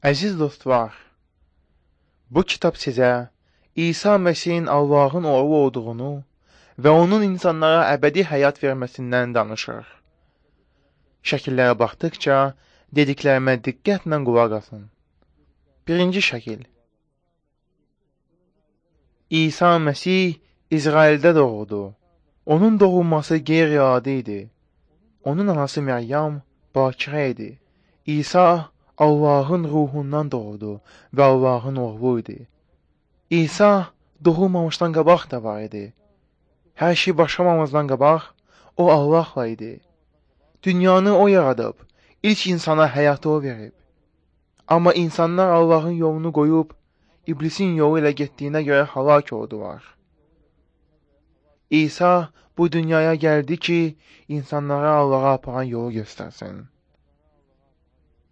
Əziz dostlar, bu kitab sizə İsa Məsihin Allahın oğlu olduğunu və onun insanlara əbədi həyat verməsindən danışır. Şəkillərə baxdıqca dediklərimə diqqətlə qulaq asın. Birinci şəkil. İsa Məsih İsraildə doğuldu. Onun doğulması qeyri-adi idi. Onun anası Məryəm bakirə idi. İsa Allahın ruhundan doğdu və Allahın oğlu idi. İsa doğulmamışdan qabaq da var idi. Hər şey başlamamızdan qabaq o Allahla idi. Dünyanı o yaradıb, ilk insana həyatı o verib. Amma insanlar Allahın yolunu qoyub, iblisin yolu ilə getdiyinə görə həlak oldular. İsa bu dünyaya gəldi ki, insanlara Allaha aparan yolu göstərsin.